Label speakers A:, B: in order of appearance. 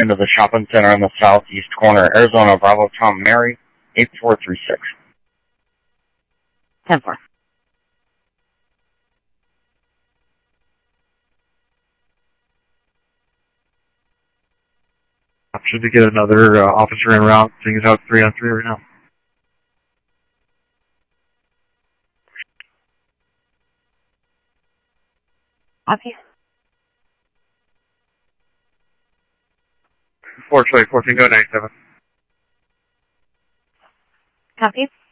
A: into the shopping center in the southeast corner. Arizona, Bravo, Tom, Mary, 8436.
B: 10-4.
C: Option to get another officer en route, seeing as how it's 3-on-3 right now.
B: Copy.
C: 4 Charlie 14, go 97.
B: Copy.